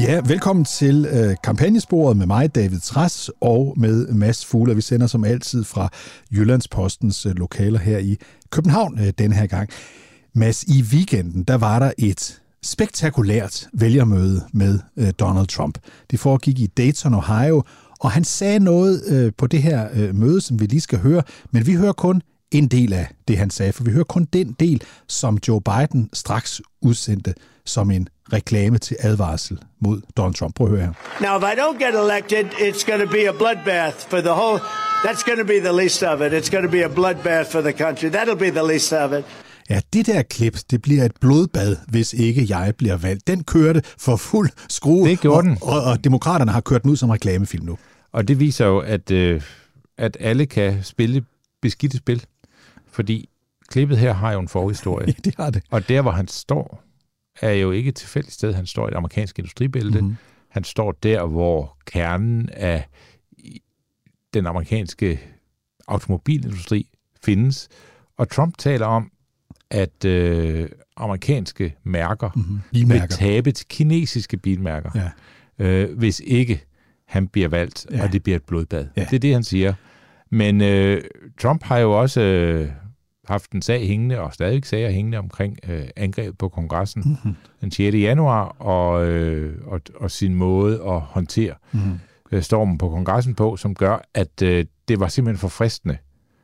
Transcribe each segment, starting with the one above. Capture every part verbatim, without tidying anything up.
Ja, velkommen til øh, kampagnesporet med mig, David Trads, og med Mads Fugle. Vi sender som altid fra Jyllandspostens øh, lokaler her i København øh, denne her gang. Mads, i weekenden, der var der et spektakulært vælgermøde med øh, Donald Trump. Det foregik i Dayton, Ohio, og han sagde noget øh, på det her øh, møde, som vi lige skal høre, men vi hører kun en del af det, han sagde, for vi hører kun den del, som Joe Biden straks udsendte som en reklame til advarsel mod Donald Trump. Prøv at høre her. Now, if I don't get elected, it's going to be a bloodbath for the whole... That's going to be the least of it. It's going to be a bloodbath for the country. That'll be the least of it. Ja, det der klip, det bliver et blodbad, hvis ikke jeg bliver valgt. Den kørte for fuld skrue, det gjorde den. Og, og, og demokraterne har kørt den ud som reklamefilm nu. Og det viser jo, at, øh, at alle kan spille beskidte spil, fordi klippet her har jo en forhistorie. Ja, det har det. Og der, hvor han står, er jo ikke et tilfældigt sted. Han står i det amerikanske industribælte. Mm-hmm. Han står der, hvor kernen af den amerikanske automobilindustri findes. Og Trump taler om, at øh, amerikanske mærker mm-hmm. vil tabe til kinesiske bilmærker, ja. øh, hvis ikke han bliver valgt, ja. Og det bliver et blodbad. Ja. Det er det, han siger. Men øh, Trump har jo også øh, haft en sag hængende, og stadig sager hængende omkring øh, angreb på kongressen mm-hmm. den sjette januar, og, øh, og, og sin måde at håndtere mm-hmm. øh, stormen på kongressen på, som gør, at øh, det var simpelthen for fristende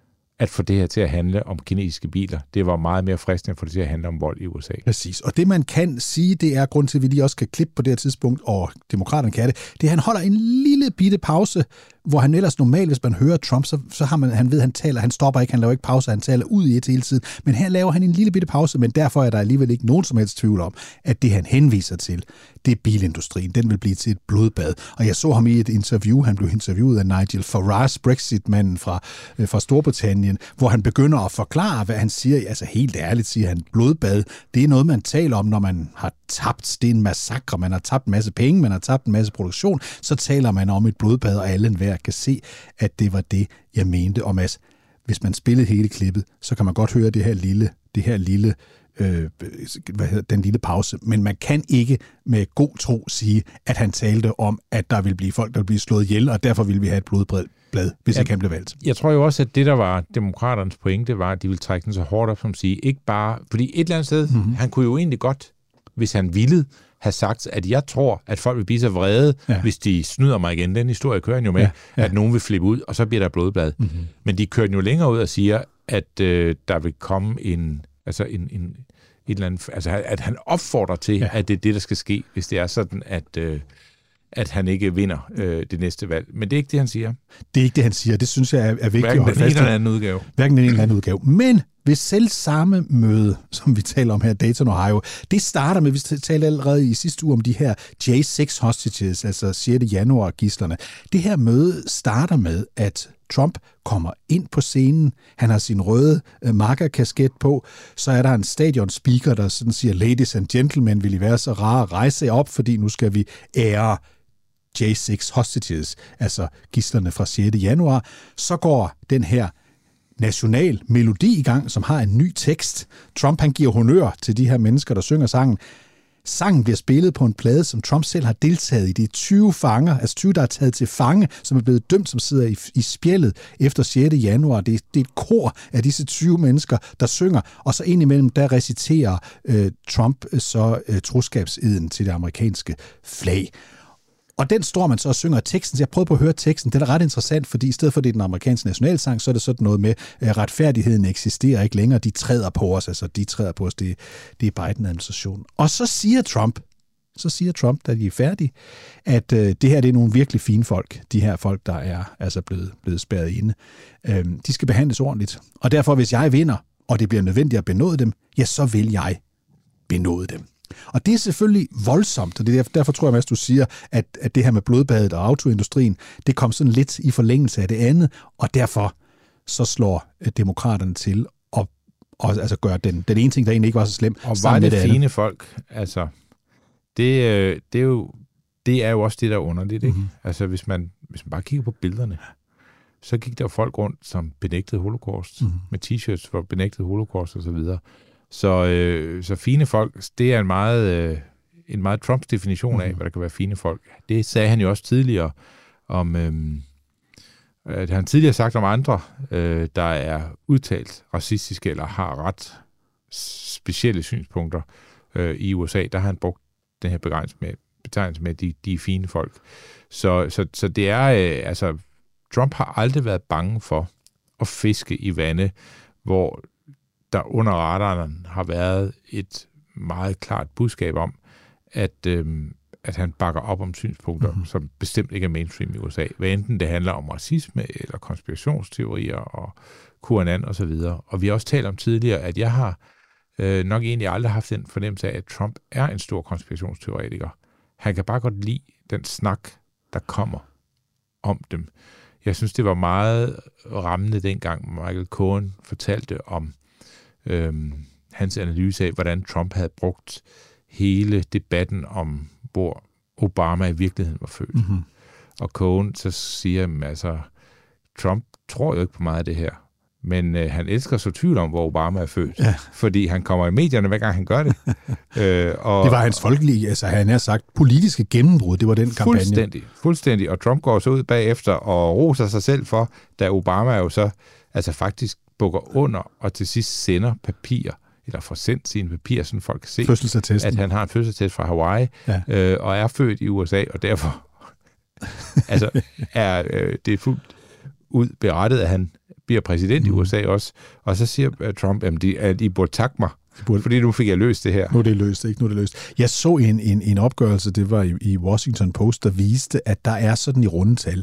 at få det her til at handle om kinesiske biler. Det var meget mere fristende at få det til at handle om vold i U S A. Præcis. Og det, man kan sige, det er grund til, at vi lige også kan klippe på det her tidspunkt, og demokraterne kan det, det er, at han holder en lille bitte pause, hvor han ellers normalt, hvis man hører Trump, så, så har man, han ved, han taler, han stopper ikke, han laver ikke pause, han taler ud i et hele tiden. Men her laver han en lille bitte pause, men derfor er der alligevel ikke nogen som helst tvivl om, at det, han henviser til, det er bilindustrien. Den vil blive til et blodbad. Og jeg så ham i et interview, han blev interviewet af Nigel Farage, Brexit-manden fra, øh, fra Storbritannien, hvor han begynder at forklare, hvad han siger. Altså helt ærligt siger han, blodbad, det er noget, man taler om, når man har tabt. Det er en massakre, man har tabt en masse penge, man har tabt en masse produktion, så taler man om et blodbad, og alle enhver kan se, at det var det, jeg mente. Og Mads, hvis man spillede hele klippet, så kan man godt høre det her lille, det her lille øh, hvad hedder, den lille pause, men man kan ikke med god tro sige, at han talte om, at der vil blive folk, der vil blive slået ihjel, og derfor vil vi have et blodblad, hvis ja, ikke han blev valgt. Jeg tror jo også, at det, der var demokraternes pointe, var, at de ville trække den så hårdt op, som sige, ikke bare, fordi et eller andet sted, mm-hmm. han kunne jo egentlig godt, hvis han ville, have sagt, at jeg tror, at folk vil blive så vrede, ja. Hvis de snyder mig igen. Den historie kører jo med, ja, ja. At nogen vil flippe ud, og så bliver der blodblad. Mm-hmm. Men de kører jo længere ud og siger, at øh, der vil komme en, altså en, en, et eller andet, altså at han opfordrer til, ja. At det er det, der skal ske, hvis det er sådan, at øh, at han ikke vinder øh, det næste valg. Men det er ikke det, han siger. Det er ikke det, han siger. Det synes jeg er, er vigtigt. Hverken den ene eller anden udgave. Hverken den ene eller anden udgave. Men ved selv samme møde, som vi taler om her, Dayton, Ohio, det starter med, vi talte allerede i sidste uge om de her J seks hostages, altså sjette januar gidslerne. Det her møde starter med, at Trump kommer ind på scenen. Han har sin røde øh, markerkasket på. Så er der en stadionspeaker, der sådan siger, ladies and gentlemen, vil I være så rare at rejse jer op, fordi nu skal vi ære J seks hostages, altså gidslerne fra sjette januar. Så går den her national melodi i gang, som har en ny tekst. Trump, han giver honør til de her mennesker, der synger sangen. Sangen bliver spillet på en plade, som Trump selv har deltaget i. Det er tyve fanger, altså tyve, der er taget til fange, som er blevet dømt, som sidder i, i spjældet efter sjette januar. Det er, det er et kor af disse tyve mennesker, der synger, og så indimellem, der reciterer øh, Trump så øh, troskabseden til det amerikanske flag. Og den står man så og synger teksten, så jeg prøvede på at høre teksten. Det er ret interessant, fordi i stedet for det er den amerikanske nationalsang, så er det sådan noget med, at retfærdigheden eksisterer ikke længere. De træder på os, altså de træder på os, det, det er Biden-administrationen. Og så siger Trump, så siger Trump, da de er færdige, at øh, det her det er nogle virkelig fine folk, de her folk, der er altså blevet, blevet spærret inde. Øh, de skal behandles ordentligt. Og derfor, hvis jeg vinder, og det bliver nødvendigt at benåde dem, ja, så vil jeg benåde dem. Og det er selvfølgelig voldsomt, og det er derfor, derfor tror jeg, at du siger, at, at det her med blodbadet og autoindustrien, det kom sådan lidt i forlængelse af det andet, og derfor så slår demokraterne til og, og altså gør den, den ene ting, der egentlig ikke var så slem. Og var det, det fine andet. Folk, altså, det, det, er jo, det er jo også det, der er underligt, ikke? Mm-hmm. Altså, hvis man, hvis man bare kigger på billederne, så gik der folk rundt, som benægtede holocaust, mm-hmm. med t-shirts for benægtede holocaust og så videre. Så, øh, så fine folk, det er en meget, øh, en meget Trumps definition af, mm. hvad der kan være fine folk. Det sagde han jo også tidligere om... Øhm, det har han tidligere sagt om andre, øh, der er udtalt racistiske eller har ret specielle synspunkter øh, i U S A. Der har han brugt den her betegnelse med, betegnelse med de, de fine folk. Så, så, så det er... Øh, altså, Trump har aldrig været bange for at fiske i vande, hvor der under radaren har været et meget klart budskab om, at, øhm, at han bakker op om synspunkter, mm-hmm. som bestemt ikke er mainstream i U S A. Hvad enten det handler om racisme eller konspirationsteorier og QAnon og så videre. Og vi har også talt om tidligere, at jeg har øh, nok egentlig aldrig haft den fornemmelse af, at Trump er en stor konspirationsteoretiker. Han kan bare godt lide den snak, der kommer om dem. Jeg synes, det var meget rammende dengang Michael Cohen fortalte om øhm, hans analyse af, hvordan Trump havde brugt hele debatten om, hvor Obama i virkeligheden var født. Mm-hmm. Og Cohen så siger, altså, Trump tror jo ikke på meget af det her, men øh, han elsker så tvivl om, hvor Obama er født, ja. Fordi han kommer i medierne, hver gang han gør det. øh, og, det var hans folkelige, altså han har sagt, politiske gennembrud, det var den kampagne. Fuldstændig, fuldstændig. Og Trump går så ud bagefter og roser sig selv for, da Obama jo så altså faktisk bukker under og til sidst sender papirer, eller får sendt sine papirer, så folk kan se, at han har en fødselsattest fra Hawaii, ja. øh, og er født i U S A, og derfor altså, er øh, det er fuldt ud berettet, at han bliver præsident mm. i U S A også, og så siger Trump, at de, at I burde takke mig, burde, fordi nu fik jeg løst det her. Nu er det løst, ikke? Nu er det løst. Jeg så en, en, en opgørelse, det var i, i Washington Post, der viste, at der er sådan i rundetal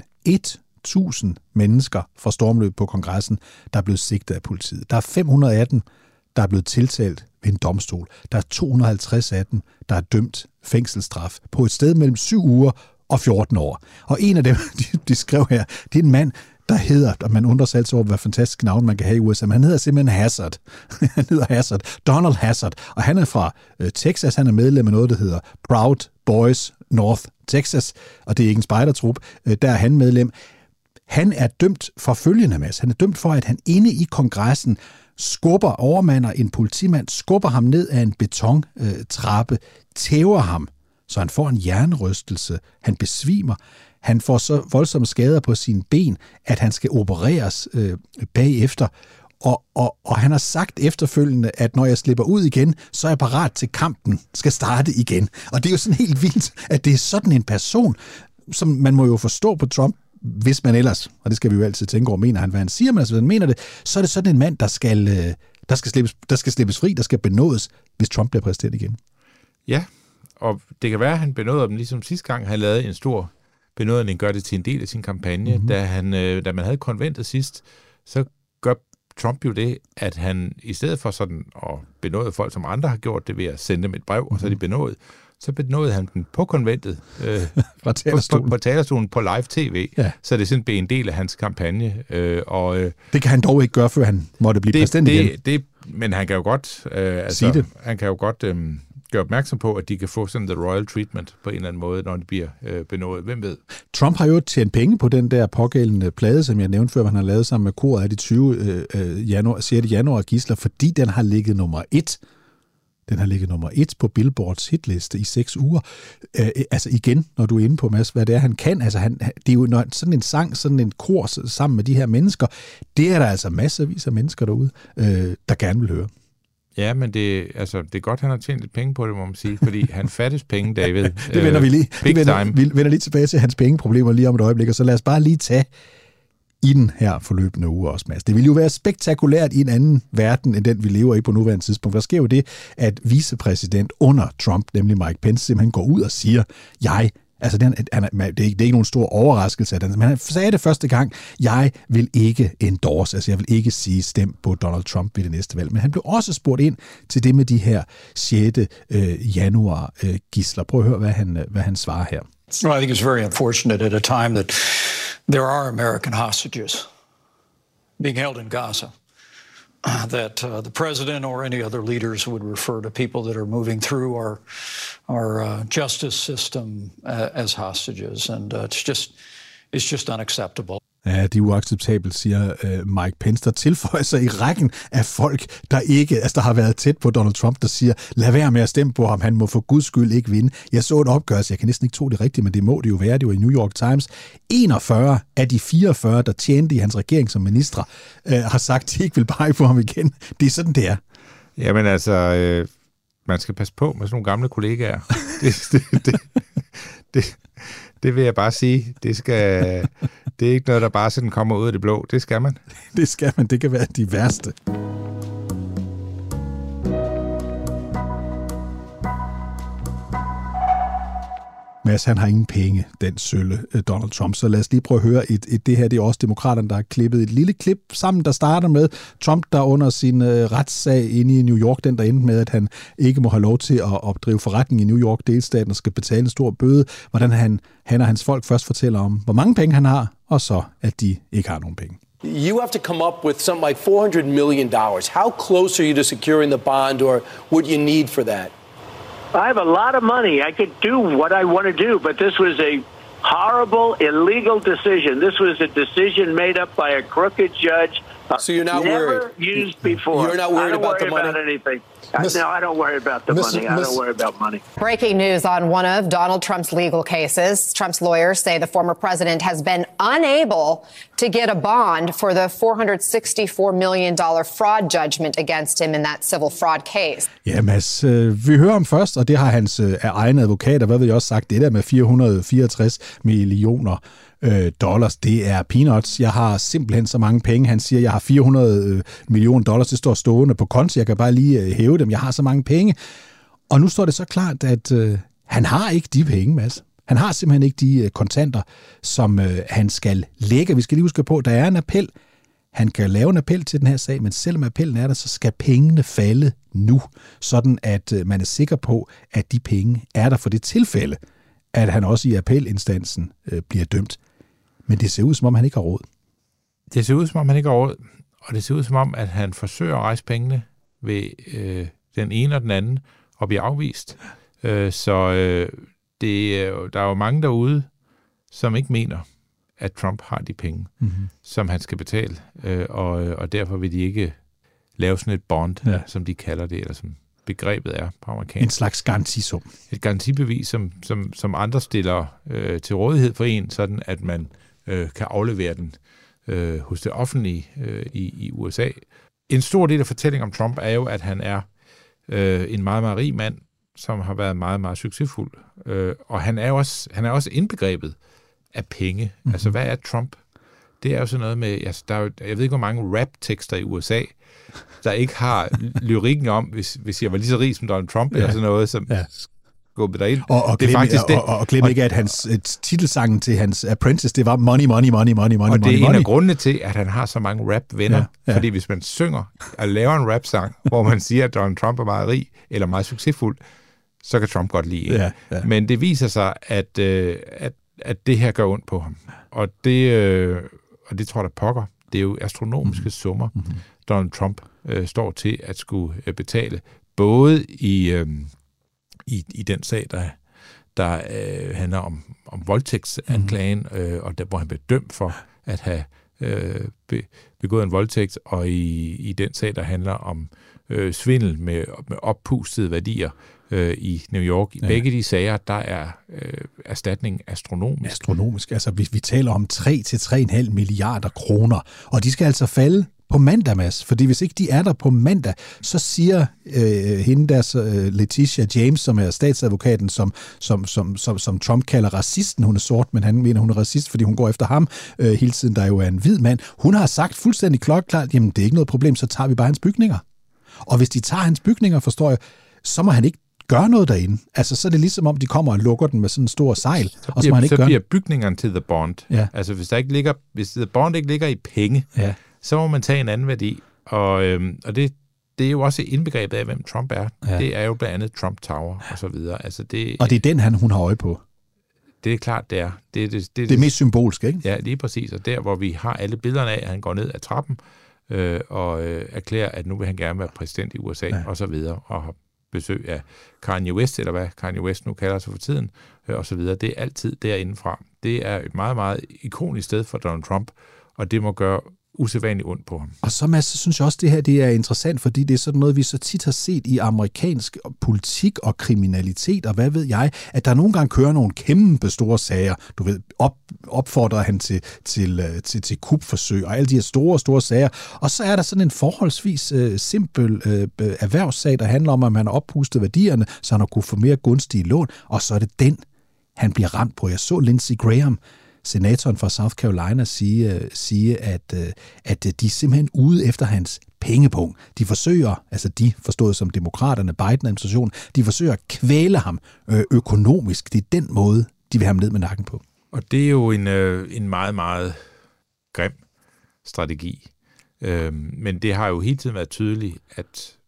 tusind mennesker fra stormløb på kongressen, der er blevet sigtet af politiet. Der er fem hundrede af dem, der er blevet tiltalt ved en domstol. Der er to hundrede og halvtreds af dem, der er dømt fængselsstraf på et sted mellem syv uger og fjorten år. Og en af dem, de, de skrev her, det er en mand, der hedder, og man undrer sig altid over, hvad fantastisk navn man kan have i U S A, men han hedder simpelthen Hazard. han hedder Hazard. Donald Hazard. Og han er fra øh, Texas. Han er medlem af noget, der hedder Proud Boys North Texas. Og det er ikke en spejdertrup. Øh, der er han medlem. Han er dømt for følgende, Mads. Han er dømt for, at han inde i kongressen skubber, overmander en politimand, skubber ham ned af en betontrappe, øh, tæver ham, så han får en hjernerystelse. Han besvimer. Han får så voldsomme skader på sine ben, at han skal opereres øh, bagefter. Og, og, og han har sagt efterfølgende, at når jeg slipper ud igen, så er jeg parat til kampen skal starte igen. Og det er jo sådan helt vildt, at det er sådan en person, som man må jo forstå på Trump, hvis man ellers, og det skal vi jo altid tænke over, mener han, hvad han siger, men altså, hvis han mener det, så er det sådan en mand, der skal, øh, der skal, slippes, der skal slippes fri, der skal benådes, hvis Trump bliver præsident igen. Ja, og det kan være, at han benåder dem, ligesom sidste gang, han lavede en stor benådning, gør det til en del af sin kampagne. Mm-hmm. Da, han, øh, da man havde konventet sidst, så gør Trump jo det, at han i stedet for sådan at benåde folk, som andre har gjort det ved at sende dem et brev, mm-hmm. og så er de benådet, så benåede han den på konventet, øh, Fra talerstolen. På, på, på talerstolen på live tv, ja. Så det sådan blev en del af hans kampagne. Øh, og, øh, det kan han dog ikke gøre, før han måtte blive det, præsident igen. Det, det, men han kan jo godt, øh, altså, det. han kan jo godt øh, gøre opmærksom på, at de kan få sådan the royal treatment på en eller anden måde, når de bliver øh, benådet. Hvem ved? Trump har jo tjent penge på den der pågældende plade, som jeg nævnte før, han har lavet sammen med koret af de tyve øh, januar, sjette januar gidsler, fordi den har ligget nummer et. Den har ligget nummer et på Billboards hitliste i seks uger. Øh, altså igen, når du er inde på, Mads, hvad det er, han kan. Altså han, det er jo når sådan en sang, sådan en kor sammen med de her mennesker. Det er der altså masservis af mennesker derude, øh, der gerne vil høre. Ja, men det, altså, det er godt, han har tjent lidt penge på det, må man sige, fordi han fattes penge, David. det vender vi lige. Vi vender, vi vender lige tilbage til hans pengeproblemer lige om et øjeblik, og så lad os bare lige tage i den her forløbende uge også, Mads. Det ville jo være spektakulært i en anden verden, end den vi lever i på nuværende tidspunkt. Der sker jo det, at vicepræsident under Trump, nemlig Mike Pence, simpelthen går ud og siger, jeg, altså det er, det er, ikke, det er ikke nogen stor overraskelse, men han sagde det første gang, jeg vil ikke endorse, altså jeg vil ikke sige stem på Donald Trump ved det næste valg. Men han blev også spurgt ind til det med de her sjette januar gidsler. Prøv at høre, hvad han, hvad han svarer her. Well, I think it's very unfortunate at a time that there are American hostages being held in Gaza, uh, that uh, the president or any other leaders would refer to people that are moving through our our uh, justice system uh, as hostages, and uh, it's just it's just unacceptable. Ja, det er uacceptabelt, siger øh, Mike Pence, der tilføjer sig i rækken af folk, der ikke, altså der har været tæt på Donald Trump, der siger, lad være med at stemme på ham, han må for guds skyld ikke vinde. Jeg så en opgørelse, jeg kan næsten ikke tro det rigtigt, men det må det jo være, det var i New York Times. enogfyrre af de fireogfyrre, der tjente i hans regering som ministre, øh, har sagt, at de ikke vil pege på ham igen. Det er sådan, det er. Jamen altså, øh, man skal passe på med sådan nogle gamle kollegaer. det, det, det, det, det vil jeg bare sige. Det, skal, det er ikke noget, der bare sådan kommer ud af det blå. Det skal man. Det skal man. Det kan være de værste. Mads, han har ingen penge, den sølle Donald Trump. Så lad os lige prøve at høre et, et det her. Det er også demokraterne, der har klippet et lille klip sammen, der starter med Trump, der under sin uh, retssag inde i New York, den der endte med, at han ikke må have lov til at opdrive forretning i New York delstaten og skal betale en stor bøde. Hvordan han, han og hans folk først fortæller om, hvor mange penge han har, og så, at de ikke har nogen penge. You have to come up with something like four hundred million dollars. How close are you to securing the bond, or what you need for that? I have a lot of money. I could do what I want to do, but this was a horrible, illegal decision. This was a decision made up by a crooked judge. So you're not never worried? used before. You're not worried I don't about worry the money? about anything. Miss, I, no, I don't worry about the Miss, money. I Miss, don't worry about money. Breaking news on one of Donald Trump's legal cases. Trump's lawyers say the former president has been unable to get a bond for the four hundred sixty-four million dollars fraud judgment against him in that civil fraud case. Ja, Mads, øh, vi hører om først, og det har hans øh, egne advokater, hvad ved jeg også sagt, det der med fire hundrede fireogtres millioner øh, dollars, det er peanuts. Jeg har simpelthen så mange penge. Han siger, jeg har fire hundrede øh, millioner dollars, det står stående på konto, jeg kan bare lige øh, hæve dem. Jeg har så mange penge. Og nu står det så klart, at øh, han har ikke de penge, Mads. Han har simpelthen ikke de øh, kontanter, som øh, han skal lægge. Vi skal lige huske på, der er en appel. Han kan lave en appel til den her sag, men selvom appellen er der, så skal pengene falde nu, sådan at øh, man er sikker på, at de penge er der for det tilfælde, at han også i appelinstansen øh, bliver dømt. Men det ser ud, som om han ikke har råd. Det ser ud, som om han ikke har råd, og det ser ud, som om, at han forsøger at rejse pengene ved øh, den ene og den anden, og bliver afvist. Øh, så øh, det, der er jo mange derude, som ikke mener, at Trump har de penge, mm-hmm. som han skal betale, øh, og, og derfor vil de ikke lave sådan et bond, ja. som de kalder det, eller som begrebet er på amerikansk. En slags garantisum. Et garantibevis, som, som, som andre stiller øh, til rådighed for en, sådan at man øh, kan aflevere den øh, hos det offentlige øh, i, i U S A. En stor del af fortællingen om Trump er jo, at han er øh, en meget, meget rig mand, som har været meget, meget succesfuld. Øh, og han er, også, han er også indbegrebet af penge. Mm-hmm. Altså, hvad er Trump? Det er jo sådan noget med, altså, der er jo, jeg ved ikke, hvor mange rap-tekster i U S A, der ikke har lyrikken om, hvis, hvis jeg var lige så rig som Donald Trump, ja. eller sådan noget, som ja. skubbede derind. Og, og glem, det er faktisk og, det. Og, og glem ikke, at hans titelsangen til hans Apprentice, det var money, money, money, money, money, Og det er money, en af grundene til, at han har så mange rap-venner. Ja, ja. Fordi hvis man synger og laver en rap-sang, hvor man siger, at Donald Trump er meget rig, eller meget succesfuld, så kan Trump godt lide en. Ja, ja. Men det viser sig, at, øh, at, at det her gør ondt på ham. Og det, øh, og det tror jeg, der pokker. Det er jo astronomiske mm-hmm. summer, mm-hmm. Donald Trump øh, står til at skulle øh, betale, både i, øh, i, i den sag, der, der øh, handler om, om voldtægtsanklagen, mm-hmm. øh, og der, hvor han blev dømt for at have øh, be, begået en voldtægt, og i, i den sag, der handler om øh, svindel med, med oppustede værdier øh, i New York. I ja. begge de sager, der er øh, erstatningen astronomisk. Astronomisk. Altså, vi, vi taler om tre til tre komma fem milliarder kroner, og de skal altså falde på mandag, Mads. Fordi hvis ikke de er der på mandag, så siger øh, hende deres øh, Letitia James, som er statsadvokaten, som, som, som, som, som Trump kalder racisten. Hun er sort, men han mener, hun er racist, fordi hun går efter ham øh, hele tiden, der jo er en hvid mand. Hun har sagt fuldstændig klokkeklart, jamen det er ikke noget problem, så tager vi bare hans bygninger. Og hvis de tager hans bygninger, forstår jeg, så må han ikke gøre noget derinde. Altså, så er det ligesom om, de kommer og lukker den med sådan en stor sejl. Så bliver, og så må han ikke så bliver gøre... bygningerne til The Bond. Ja. Altså, hvis der ikke ligger, hvis The Bond ikke ligger i penge, ja. så må man tage en anden værdi. Og, øhm, og det, det er jo også indbegrebet af, hvem Trump er. Ja. Det er jo blandt andet Trump Tower og så videre. Altså, det, og det er den, han, hun har øje på. Det er klart, det er. Det er det, det, det, det er mest symbolsk, ikke? Ja, lige præcis. Og der, hvor vi har alle billederne af, at han går ned ad trappen øh, og øh, erklærer, at nu vil han gerne være præsident i U S A, ja. og så videre, og har besøg af Kanye West, eller hvad Kanye West nu kalder sig for tiden, øh, og så videre. Det er altid derindefra. Det er et meget, meget ikonisk sted for Donald Trump og det må gøre usædvanligt ondt på ham. Og så, Mads, så synes jeg også, det her det er interessant, fordi det er sådan noget, vi så tit har set i amerikansk politik og kriminalitet, og hvad ved jeg, at der nogle gange kører nogle kæmpe store sager. Du ved, op, opfordrer han til, til, til, til kupforsøg og alle de her store, store sager. Og så er der sådan en forholdsvis øh, simpel øh, erhvervssag, der handler om, at man har oppustet værdierne, så han har kunne få mere gunstige lån, og så er det den, han bliver ramt på. Jeg så Lindsey Graham, senatoren fra South Carolina, sige, sige at, at de er simpelthen ude efter hans pengepunkt. De forsøger, altså de forstået som demokraterne, Biden-administrationen, de forsøger at kvæle ham økonomisk. Det er den måde, de vil have ham ned med nakken på. Og det er jo en, en meget, meget grim strategi. Men det har jo hele tiden været tydeligt, at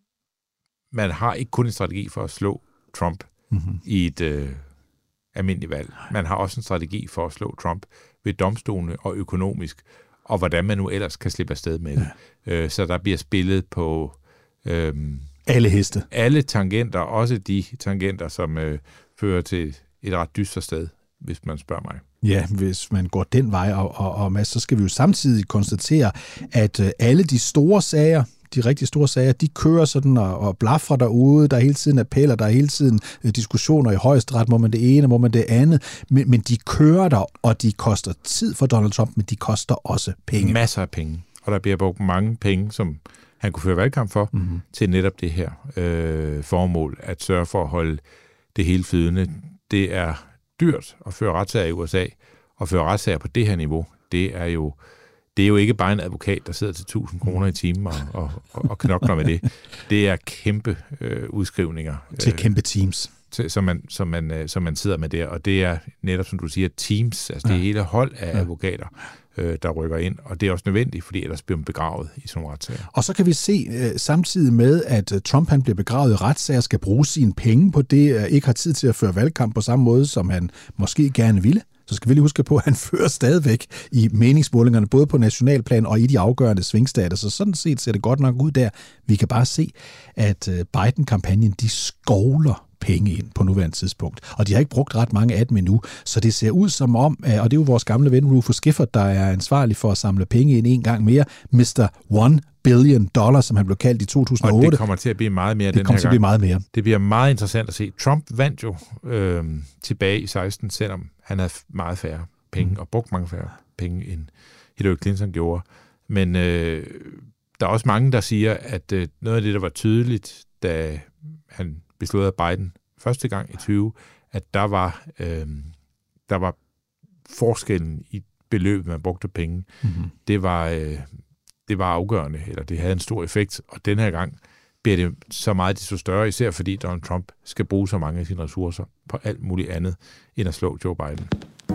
man har ikke kun en strategi for at slå Trump mm-hmm. i et øh, almindeligt valg. Man har også en strategi for at slå Trump ved domstolene og økonomisk, og hvordan man nu ellers kan slippe afsted med det. Ja. Øh, så der bliver spillet på øh, alle heste. Alle tangenter, også de tangenter, som øh, fører til et ret dystert sted, hvis man spørger mig. Ja, hvis man går den vej, og, og, og Mads, så skal vi jo samtidig konstatere, at øh, alle de store sager, de rigtig store sager, de kører sådan og, og blafrer derude, der er hele tiden appeller, der er hele tiden øh, diskussioner i højesteret, må man det ene, må man det andet, men, men de kører der, og de koster tid for Donald Trump, men de koster også penge. Masser af penge, og der bliver brugt mange penge, som han kunne føre valgkamp for, mm-hmm. til netop det her øh, formål, at sørge for at holde det hele flydende. Det er dyrt at føre retssager i U S A, og føre retssager på det her niveau, det er jo det er jo ikke bare en advokat, der sidder til tusind kroner i timen og, og, og knokler med det. Det er kæmpe øh, udskrivninger. Til kæmpe teams. Til, som, man, som, man, øh, som man sidder med der, og det er netop, som du siger, teams, altså ja. Det er hele hold af ja. advokater, øh, der rykker ind, og det er også nødvendigt, fordi ellers bliver man begravet i sådan nogle retssager. Og så kan vi se øh, samtidig med, at Trump han bliver begravet i retssager, skal bruge sine penge på det, øh, ikke har tid til at føre valgkamp på samme måde, som han måske gerne ville. Så skal vi lige huske på, at han fører stadigvæk i meningsmålingerne, både på nationalplan og i de afgørende svingstater. Så sådan set ser det godt nok ud der. Vi kan bare se, at Biden-kampagnen, de skovler penge ind på nuværende tidspunkt. Og de har ikke brugt ret mange af dem endnu. Så det ser ud som om, og det er jo vores gamle ven Rufus Gifford, der er ansvarlig for at samle penge ind en gang mere. mister One billion dollars, som han blev kaldt i to tusind og otte. Og det kommer til at blive meget mere det den her gang. kommer til at blive meget mere. Det bliver meget interessant at se. Trump vandt jo øh, tilbage i seksten, selvom han havde meget færre penge, mm. og brugt mange færre penge, end Hillary Clinton gjorde. Men øh, der er også mange, der siger, at øh, noget af det, der var tydeligt, da han besluttede Biden første gang i tyve, at der var, øh, der var forskellen i beløbet, man brugte penge. Mm-hmm. Det var... Øh, det var afgørende, eller det havde en stor effekt, og den her gang bliver det så meget desto større, især fordi Donald Trump skal bruge så mange af sine ressourcer på alt muligt andet, end at slå Joe Biden.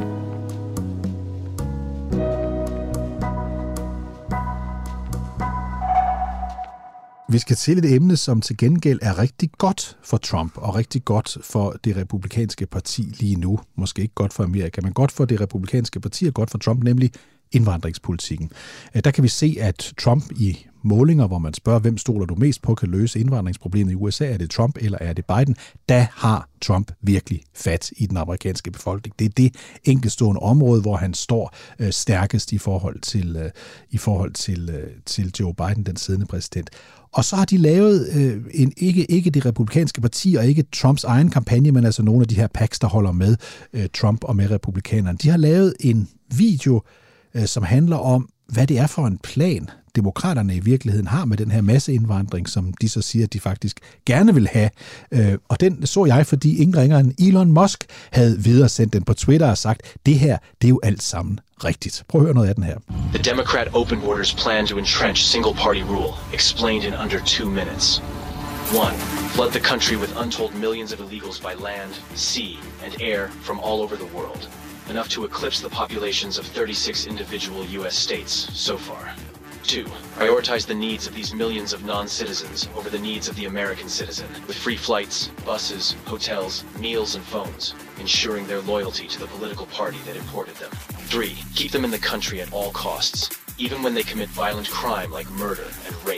Vi skal til et emne, som til gengæld er rigtig godt for Trump, og rigtig godt for det republikanske parti lige nu. Måske ikke godt for Amerika, men godt for det republikanske parti, og godt for Trump, nemlig indvandringspolitikken. Der kan vi se, at Trump i målinger, hvor man spørger, hvem stoler du mest på, kan løse indvandringsproblemet i U S A, er det Trump eller er det Biden, der har Trump virkelig fat i den amerikanske befolkning. Det er det enkeltstående område, hvor han står øh, stærkest i forhold til, øh, i forhold til, øh, til Joe Biden, den siddende præsident. Og så har de lavet øh, en, ikke, ikke det republikanske parti og ikke Trumps egen kampagne, men altså nogle af de her packs, der holder med øh, Trump og med republikanerne. De har lavet en video, øh, som handler om, hvad det er for en plan, demokraterne i virkeligheden har med den her masseindvandring, som de så siger, at de faktisk gerne vil have. Og den så jeg, fordi ingen ringere end Elon Musk havde videresendt den på Twitter og sagt, det her, det er jo alt sammen rigtigt. Prøv at høre noget af den her. The Democrat open borders plan to entrench single party rule, explained in under two minutes. One, flood the country with untold millions of illegals by land, sea, and air from all over the world. Enough to eclipse the populations of thirty-six individual U S states so far. Two, prioritize the needs of these millions of non-citizens over the needs of the American citizen, with free flights, buses, hotels, meals, and phones, ensuring their loyalty to the political party that imported them. Three, keep them in the country at all costs, even when they commit violent crime like murder and rape.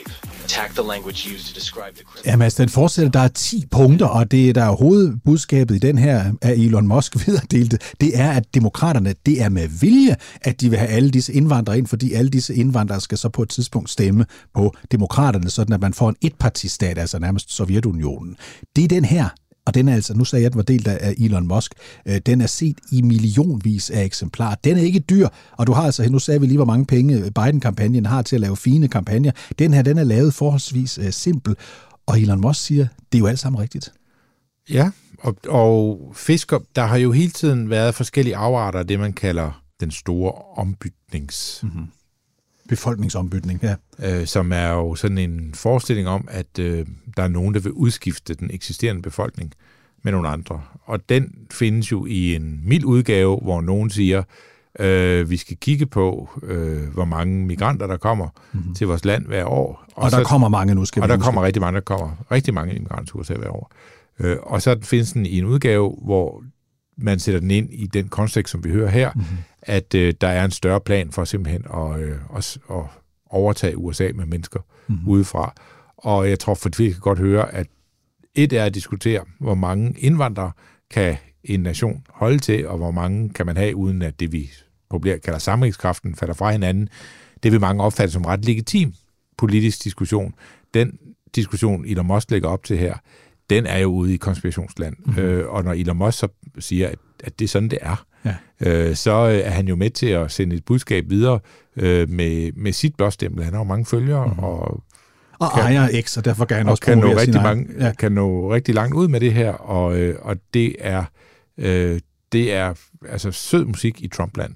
Attack the language used to describe the criminal. Jamen, altså, den fortsætter, der er ti punkter, og det der er hovedbudskabet i den her af Elon Musk videredelte, det er, at demokraterne, det er med vilje, at de vil have alle disse indvandrere ind, fordi alle disse indvandrere skal så på et tidspunkt stemme på demokraterne, sådan at man får en etpartistat, altså nærmest Sovjetunionen. Det er den her. Og den er altså, nu sagde jeg, at den var delt af Elon Musk, den er set i millionvis af eksemplarer. Den er ikke dyr, og du har altså, nu sagde vi lige, hvor mange penge Biden-kampagnen har til at lave fine kampagner. Den her, den er lavet forholdsvis uh, simpel, og Elon Musk siger, det er jo alt sammen rigtigt. Ja, og, og fisker, der har jo hele tiden været forskellige afarter af det, man kalder den store ombytnings... Mm-hmm. Befolkningsombytning, ja. Øh, som er jo sådan en forestilling om, at øh, der er nogen, der vil udskifte den eksisterende befolkning med nogle andre. Og den findes jo i en mild udgave, hvor nogen siger, øh, vi skal kigge på, øh, hvor mange migranter, der kommer mm-hmm. til vores land hver år. Og, og der så, kommer mange nu, skal vi Og der huske. kommer rigtig mange, der kommer rigtig mange immigranter til U S A hver år. Øh, og så findes den i en udgave, hvor man sætter den ind i den kontekst, som vi hører her, mm-hmm. at øh, der er en større plan for simpelthen at, øh, at, at overtage U S A med mennesker mm-hmm. udefra. Og jeg tror, for vi kan godt høre, at et er at diskutere, hvor mange indvandrere kan en nation holde til, og hvor mange kan man have, uden at det, vi populært kalder sammenhængskraften, falder fra hinanden. Det vil mange opfatte som ret legitim politisk diskussion. Den diskussion, Elon Musk lægger op til her, den er jo ude i konspirationsland. Mm-hmm. Øh, og når Elon Musk så siger, at, at det er sådan, det er, ja. øh, så er han jo med til at sende et budskab videre øh, med, med sit blåstempel. Han har jo mange følgere, mm-hmm. og, og kan, ejer X, og derfor kan han også kan nå, rigtig sin mange, ja. kan nå rigtig langt ud med det her, og, øh, og det er, øh, det er altså sød musik i Trumpland.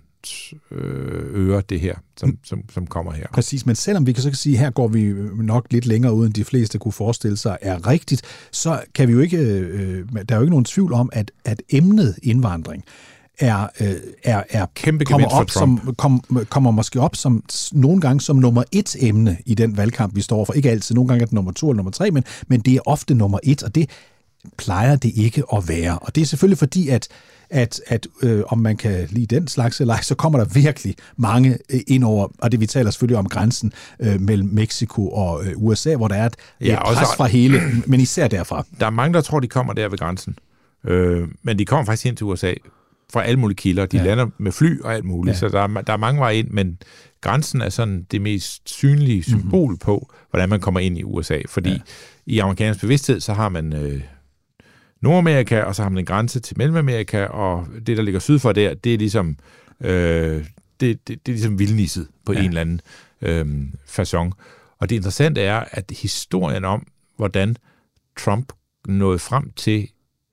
Øre, det her, som, som, som kommer her. Præcis, men selvom vi kan så sige, her går vi nok lidt længere ud, end de fleste kunne forestille sig er rigtigt, så kan vi jo ikke, øh, der er jo ikke nogen tvivl om, at, at emnet indvandring er, øh, er, er kæmpe kommer op som kom, kommer måske op som nogle gange som nummer et emne i den valgkamp, vi står for. Ikke altid, nogle gange er det nummer to eller nummer tre, men, men det er ofte nummer et, og det plejer det ikke at være. Og det er selvfølgelig fordi, at at, at øh, om man kan lide den slags eller ej, så kommer der virkelig mange øh, ind over, og det vi taler selvfølgelig om grænsen øh, mellem Mexico og øh, U S A, hvor der er et, ja, et pres også fra hele, men især derfra. Der er mange, der tror, de kommer der ved grænsen, øh, men de kommer faktisk ind til U S A fra alle mulige kilder. De ja. lander med fly og alt muligt, ja. så der er, der er mange veje ind, men grænsen er sådan det mest synlige symbol mm-hmm. på, hvordan man kommer ind i U S A, fordi ja. i amerikansk bevidsthed, så har man øh, Nordamerika, og så har man en grænse til Mellemamerika, og det, der ligger syd for der, det er ligesom, øh, det, det, det er ligesom vildnisset på ja. en eller anden øh, facon. Og det interessante er, at historien om, hvordan Trump nåede frem til,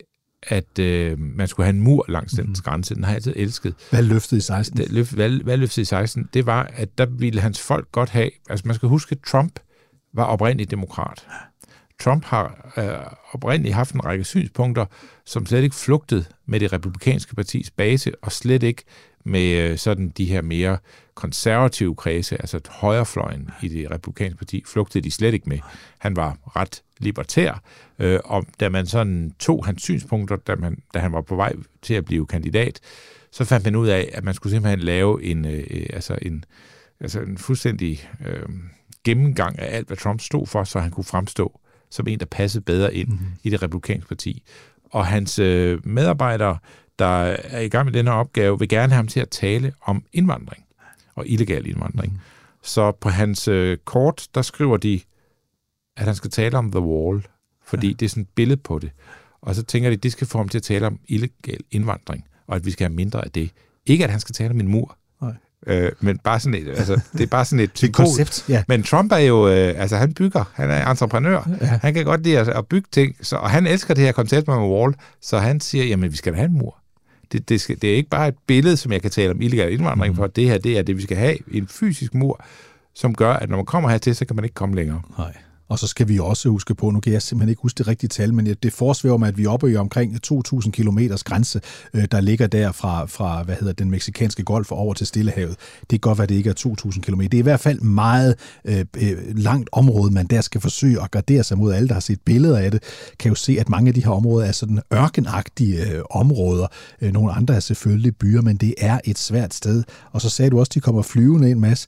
at øh, man skulle have en mur langs den mm. grænse, den har jeg altid elsket. Valgløftet i seksten. Det, valg, valgløftet i seksten, det var, at der ville hans folk godt have, altså man skal huske, at Trump var oprindeligt demokrat. Trump har øh, oprindeligt haft en række synspunkter, som slet ikke flugtede med det republikanske partis base, og slet ikke med øh, sådan de her mere konservative kredse, altså højrefløjen i det republikanske parti, flugtede de slet ikke med. Han var ret libertær, øh, og da man sådan tog hans synspunkter, da, man, da han var på vej til at blive kandidat, så fandt man ud af, at man skulle simpelthen lave en, øh, altså en, altså en fuldstændig øh, gennemgang af alt, hvad Trump stod for, så han kunne fremstå som en, der passede bedre ind mm-hmm. i det republikanske parti. Og hans øh, medarbejdere, der er i gang med denne opgave, vil gerne have ham til at tale om indvandring og illegal indvandring. Mm-hmm. Så på hans øh, kort, der skriver de, at han skal tale om The Wall, fordi ja. det er sådan et billede på det. Og så tænker de, at det skal få ham til at tale om illegal indvandring, og at vi skal have mindre af det. Ikke, at han skal tale om en mur. Øh, men bare sådan et, altså, det er bare sådan et symbol. Koncept, ja. Men Trump er jo, øh, altså han bygger, han er entreprenør, ja. han kan godt lide at, at bygge ting, så, og han elsker det her koncept med wall, så han siger, jamen vi skal have en mur. Det, det, skal, det er ikke bare et billede, som jeg kan tale om illegal indvandring, mm. for det her, det er det, vi skal have, en fysisk mur, som gør, at når man kommer hertil, så kan man ikke komme længere. Nej. Og så skal vi også huske på, nu kan jeg simpelthen ikke huske det rigtige tal, men det forsvæver mig, at vi er oppe i omkring to tusind kilometers grænse, der ligger der fra, fra hvad hedder den meksikanske golf og over til Stillehavet. Det kan godt være, det ikke er to tusind kilometer. Det er i hvert fald meget øh, langt område, man der skal forsøge at gardere sig mod. Alle, der har set billeder af det, kan jo se, at mange af de her områder er sådan ørkenagtige øh, områder. Nogle andre er selvfølgelig byer, men det er et svært sted. Og så sagde du også, at de kommer flyvende en masse.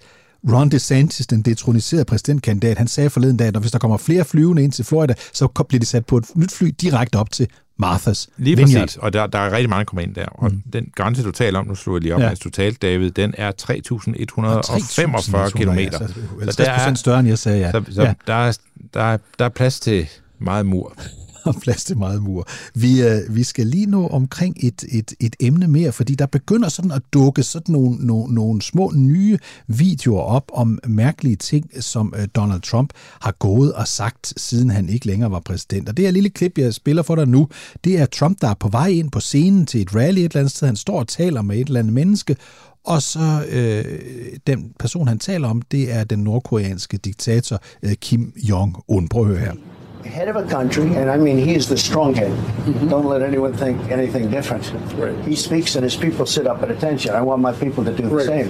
Ron DeSantis, den detroniserede præsidentkandidat, han sagde forleden dag, at hvis der kommer flere flyvende ind til Florida, så bliver de sat på et nyt fly direkte op til Martha's Lige Vineyard. præcis, og der, der er rigtig mange, der kommer ind der. Og mm. den grænse, du taler om, nu slår jeg lige op, ja. mens du talte, David, den er tre tusind et hundrede og femogfyrre kilometer. Ja, så halvtreds procent større, end jeg sagde, ja. Så, så ja. Der, er, der, er, der er plads til meget mur. Og plads til meget mur. Vi, øh, vi skal lige nå omkring et, et, et emne mere, fordi der begynder sådan at dukke sådan nogle, nogle, nogle små nye videoer op om mærkelige ting, som øh, Donald Trump har gået og sagt, siden han ikke længere var præsident. Og det her lille klip, jeg spiller for dig nu, det er Trump, der er på vej ind på scenen til et rally et eller andet sted. Han står og taler med et eller andet menneske, og så øh, den person, han taler om, det er den nordkoreanske diktator øh, Kim Jong-un. Prøv at høre her. Head of a country, and I mean, he is the strong head. Mm-hmm. Don't let anyone think anything different. Right. He speaks and his people sit up at attention. I want my people to do the right.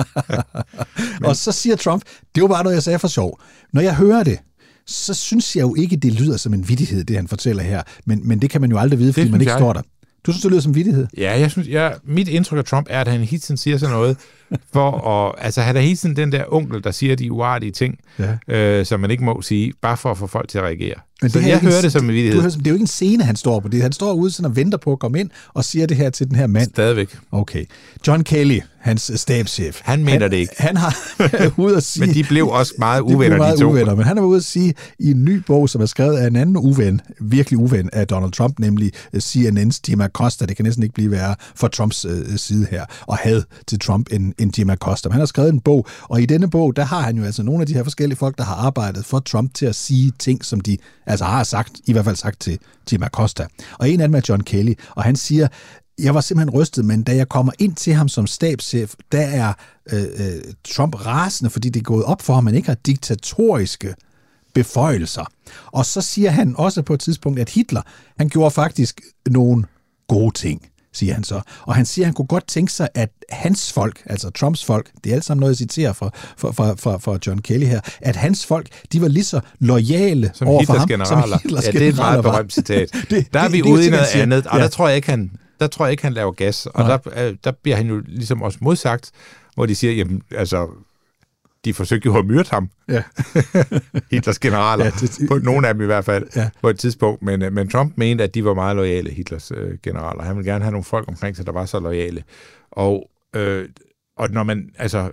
same. Og så siger Trump, det var bare noget, jeg sagde for sjov. Når jeg hører det, så synes jeg jo ikke, det lyder som en vittighed, det han fortæller her. Men, men det kan man jo aldrig vide, fordi det man ikke jeg. står der. Du synes, det lyder som vittighed? Ja, jeg synes, jeg, mit indtryk af Trump er, at han hele tiden siger sådan noget, for at, altså han er hele tiden den der onkel, der siger de uartige ting, ja. øh, som man ikke må sige, bare for at få folk til at reagere. Men det så jeg hører en, det som en vittighed. Det, det er jo ikke en scene, han står på det. Han står ude sådan og venter på at komme ind og siger det her til den her mand. Stadigvæk. Okay. John Kelly, hans stabschef. Han mener han, det ikke. Han har været ude at sige... Men de blev også meget uvenner, de, meget de to. Uvenner, men han er ude at sige i en ny bog, som er skrevet af en anden uven, virkelig uven af Donald Trump, nemlig C N N's Jim Acosta. Det kan næsten ikke blive værre for Trumps øh, side her, og had til Trump end, end Jim Acosta. Men han har skrevet en bog, og i denne bog, der har han jo altså nogle af de her forskellige folk, der har arbejdet for Trump til at sige ting, som de altså har sagt, i hvert fald sagt til Jim Acosta. Og en af dem er John Kelly, og han siger, jeg var simpelthen rystet, men da jeg kommer ind til ham som stabschef, der er øh, øh, Trump rasende, fordi det er gået op for ham, at han ikke har diktatoriske beføjelser. Og så siger han også på et tidspunkt, at Hitler, han gjorde faktisk nogle gode ting, siger han så. Og han siger, at han kunne godt tænke sig, at hans folk, altså Trumps folk, det er alt sammen noget, jeg citerer fra, fra, fra, fra, fra John Kelly her, at hans folk, de var lige så loyale som over for ham, generaler. som Hitlers ja, det er et meget berømt citat. det, der er vi det, ude i noget siger, andet, og ja. der tror jeg ikke, han, der tror jeg ikke, han laver gas. Og der, der bliver han jo ligesom også modsagt, hvor de siger, jamen, altså, de forsøgte jo at myrde ham. Ja. Hitlers generaler. Ja, det, på nogle af dem i hvert fald, ja. på et tidspunkt. Men, men Trump mente, at de var meget loyale, Hitlers øh, generaler. Han ville gerne have nogle folk omkring sig, der var så loyale. Og, øh, og når man, altså,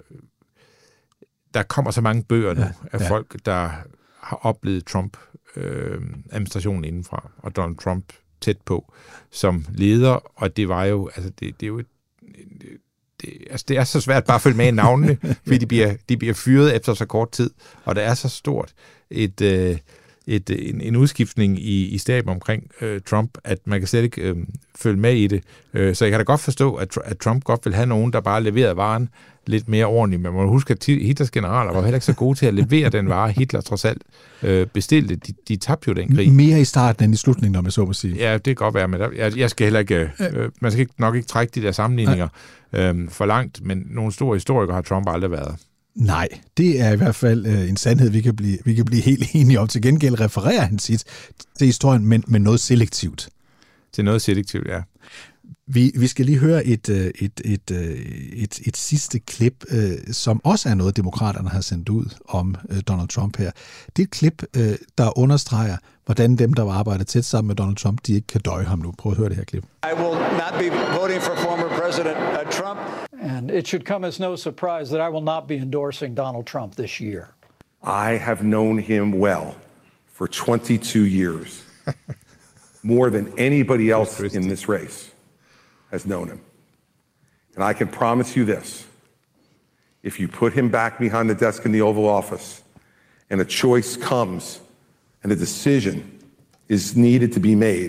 der kommer så mange bøger nu ja. af ja. folk, der har oplevet Trump-administrationen øh, indenfra, og Donald Trump tæt på, som leder, og det var jo, altså, det, det er jo et, Det, altså det er så svært bare at følge med i navnene, fordi de bliver, de bliver fyret efter så kort tid, og der er så stort et, øh, et, en, en udskiftning i, i staben omkring øh, Trump, at man kan slet ikke øh, følge med i det. Øh, så jeg kan da godt forstå, at, at Trump godt vil have nogen, der bare leverede varen lidt mere ordentligt. Men man må huske, at Hitlers generaler var heller ikke så gode til at levere den vare, Hitler trods alt øh, bestilte. De, de tabte jo den krig. Mere i starten end i slutningen, om jeg så må sige. Ja, det kan godt være, men der, jeg, jeg skal heller ikke, øh, man skal nok ikke trække de der sammenligninger øh, for langt, men nogle store historikere har Trump aldrig været. Nej, det er i hvert fald øh, en sandhed, vi kan, blive, vi kan blive helt enige om. Til gengæld refererer han sit til historien, men, men noget selektivt. Til noget selektivt, ja. Vi, vi skal lige høre et, et, et, et, et, et sidste klip, som også er noget, demokraterne har sendt ud om Donald Trump her. Det er et klip, der understreger, hvordan dem, der var arbejdet tæt sammen med Donald Trump, de ikke kan døje ham nu. Prøv at høre det her klip. I will not be voting for former President uh, Trump. And it should come as no surprise that I will not be endorsing Donald Trump this year. I have known him well for twenty-two years. More than anybody else in this race has known him. And I can promise you this. If you put him back behind the desk in the Oval Office and a choice comes and a decision is needed to be made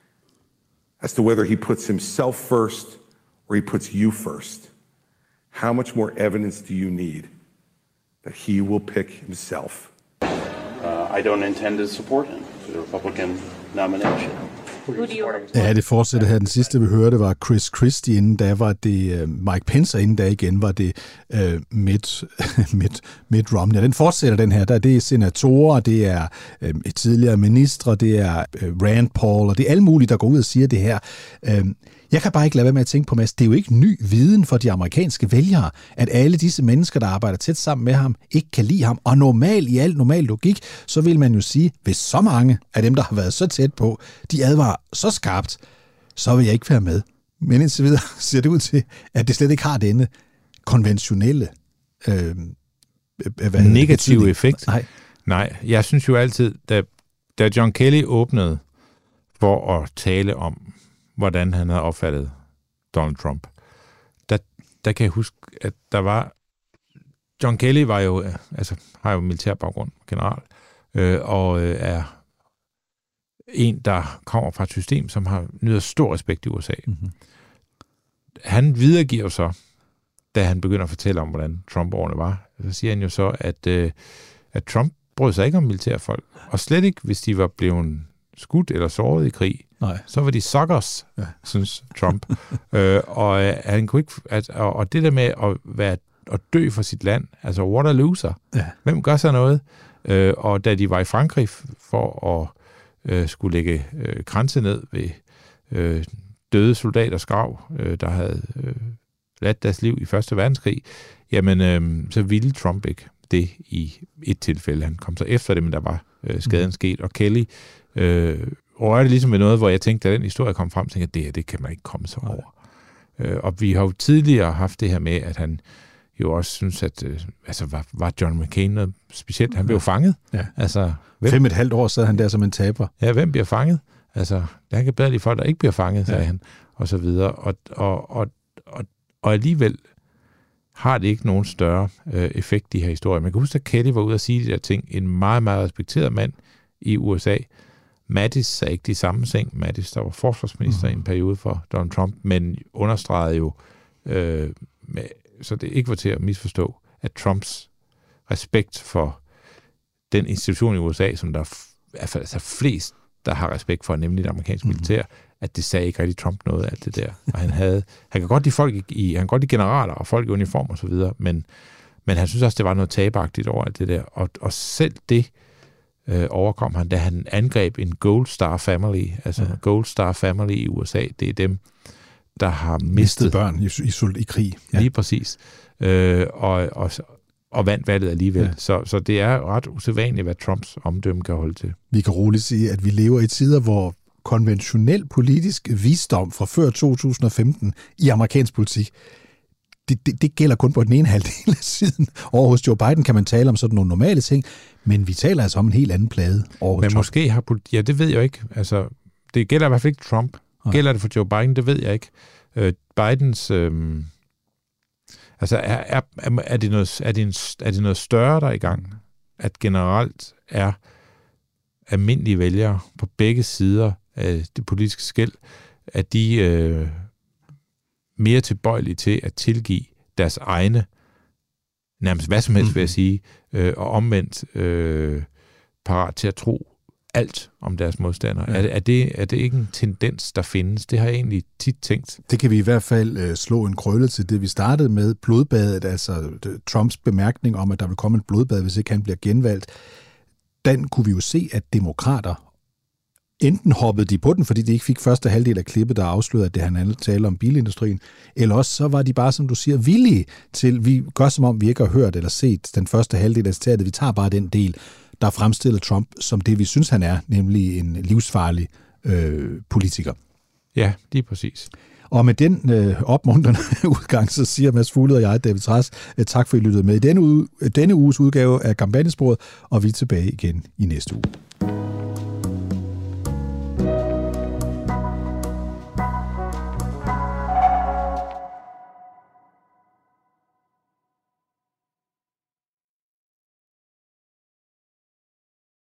as to whether he puts himself first or he puts you first, how much more evidence do you need that he will pick himself? Uh, I don't intend to support him for the Republican nomination. Ja, det fortsætter her. Den sidste, vi hørte, var Chris Christie, inden da var det uh, Mike Pence, og inden da igen var det uh, Mitt, Mitt, Mitt Romney. Den fortsætter den her. Der, det er senatorer, det er uh, tidligere ministre, det er uh, Rand Paul, og det er alle mulige, der går ud og siger det her. Uh, Jeg kan bare ikke lade være med at tænke på, Mads, det er jo ikke ny viden for de amerikanske vælgere, at alle disse mennesker, der arbejder tæt sammen med ham, ikke kan lide ham. Og normalt, i al normal logik, så vil man jo sige, hvis så mange af dem, der har været så tæt på, de advarer så skarpt, så vil jeg ikke være med. Men indtil videre ser det ud til, at det slet ikke har denne konventionelle øh, negative effekt. Nej. Nej, jeg synes jo altid, da, da John Kelly åbnede for at tale om, hvordan han havde opfattet Donald Trump, der, der kan jeg huske, at der var... John Kelly var jo, altså, har jo militær baggrund, general, øh, og øh, er en, der kommer fra et system, som har nyder stor respekt i U S A. Mm-hmm. Han videregiver så, da han begynder at fortælle om, hvordan Trump-årene var, så siger han jo så, at, øh, at Trump brød sig ikke om militærfolk, og slet ikke, hvis de var blevet skudt eller såret i krig. Nej. Så var de suckers, ja. Synes Trump. øh, og, øh, han kunne ikke, at, og, og det der med at, være, at dø for sit land, altså what a loser. Ja. Hvem gør så noget? Øh, og da de var i Frankrig for at øh, skulle lægge øh, kranse ned ved øh, døde soldaters grav, øh, der havde øh, ladt deres liv i første verdenskrig, jamen øh, så ville Trump ikke det i et tilfælde. Han kom så efter det, men der var øh, skaden mm. sket, og Kelly øh, rørte ligesom med noget, hvor jeg tænkte, da den historie kom frem, tænkte jeg, det her, det kan man ikke komme så over. Øh, og vi har jo tidligere haft det her med, at han jo også synes, at øh, altså, var, var John McCain noget specielt? Han blev ja. fanget. Ja. Altså, hvem, Fem et halvt år sad han der som en taber. Ja, hvem bliver fanget? Altså, han kan bedre lide folk, der ikke bliver fanget, sagde ja. han, og så videre. Og, og, og, og, og alligevel har det ikke nogen større øh, effekt, de her historier. Man kan huske, at Kelly var ude at sige de der ting. En meget, meget respekteret mand i U S A. Mattis sagde ikke de samme ting. Mattis, der var forsvarsminister mm. i en periode for Donald Trump, men understregede jo, øh, med, så det ikke var til at misforstå, at Trumps respekt for den institution i U S A, som der er altså flest, der har respekt for, nemlig det amerikanske mm. militær, at det sagde ikke rigtig Trump noget af alt det der. Og han havde, han kan godt lide folk i, han kan godt lide generaler og folk i uniform og så videre, men, men han synes også, det var noget tabagtigt over alt det der. Og, og selv det øh, overkom han, da han angreb en Gold Star Family, altså ja. Gold Star Family i U S A, det er dem, der har mistet, mistet børn i, i, i krig. Ja. Lige præcis. Øh, og, og, og vandt valget alligevel. Ja. Så, så det er ret usædvanligt, hvad Trumps omdømme kan holde til. Vi kan roligt sige, at vi lever i tider, hvor konventionel politisk visdom fra før to tusind og femten i amerikansk politik, det, det, det gælder kun på den ene halvdel af siden. Over hos Joe Biden kan man tale om sådan nogle normale ting, men vi taler altså om en helt anden plade. Men Trump. Måske har politik... Ja, det ved jeg ikke. Altså, det gælder i hvert fald ikke Trump. Nej. Gælder det for Joe Biden? Det ved jeg ikke. Uh, Bidens... Øh... Altså, er, er, er, det noget, er, det en, er det noget større, der er i gang? At generelt er almindelige vælgere på begge sider af det politiske skel, at de øh, mere tilbøjelige til at tilgive deres egne, nærmest hvad som helst, mm-hmm. vil jeg sige, øh, og omvendt øh, parat til at tro alt om deres modstandere. Ja. Er, er, det, er det ikke en tendens, der findes? Det har jeg egentlig tit tænkt. Det kan vi i hvert fald øh, slå en krølle til det, vi startede med, blodbadet, altså Trumps bemærkning om, at der vil komme et blodbad, hvis ikke han bliver genvalgt. Den kunne vi jo se, at demokrater enten hoppede de på den, fordi de ikke fik første halvdel af klippet, der afslørede, at det han taler om bilindustrien, eller også så var de bare, som du siger, villige til, vi gør som om, vi ikke har hørt eller set den første halvdel af citatet, vi tager bare den del, der fremstiller Trump som det, vi synes, han er, nemlig en livsfarlig øh, politiker. Ja, lige præcis. Og med den øh, opmuntrende udgang, så siger Mads Fuglede og jeg, David Trads, øh, tak for, at I lyttede med i denne, uge, denne uges udgave af Kampagnesporet, og vi er tilbage igen i næste uge.